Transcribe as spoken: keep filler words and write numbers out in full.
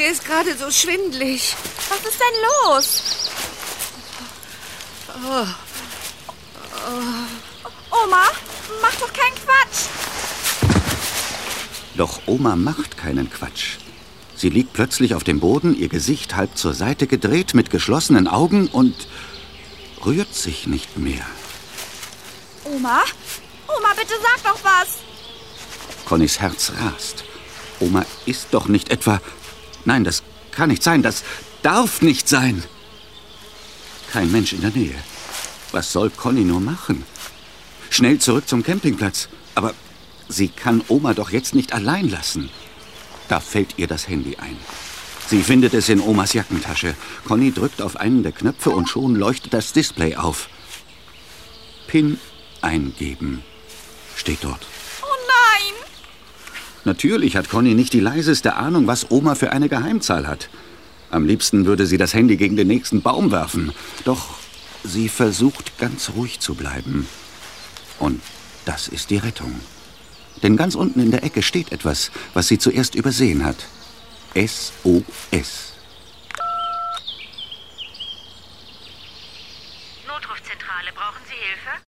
Mir ist gerade so schwindelig. Was ist denn los? Oh. Oh. Oma, mach doch keinen Quatsch. Doch Oma macht keinen Quatsch. Sie liegt plötzlich auf dem Boden, ihr Gesicht halb zur Seite gedreht, mit geschlossenen Augen und rührt sich nicht mehr. Oma? Oma, bitte sag doch was. Connys Herz rast. Oma ist doch nicht etwa... Nein, das kann nicht sein, das darf nicht sein. Kein Mensch in der Nähe. Was soll Conny nur machen? Schnell zurück zum Campingplatz. Aber sie kann Oma doch jetzt nicht allein lassen. Da fällt ihr das Handy ein. Sie findet es in Omas Jackentasche. Conny drückt auf einen der Knöpfe und schon leuchtet das Display auf. PIN eingeben, steht dort. Oh nein! Natürlich hat Conny nicht die leiseste Ahnung, was Oma für eine Geheimzahl hat. Am liebsten würde sie das Handy gegen den nächsten Baum werfen. Doch sie versucht, ganz ruhig zu bleiben. Und das ist die Rettung. Denn ganz unten in der Ecke steht etwas, was sie zuerst übersehen hat. S O S. Notrufzentrale, brauchen Sie Hilfe?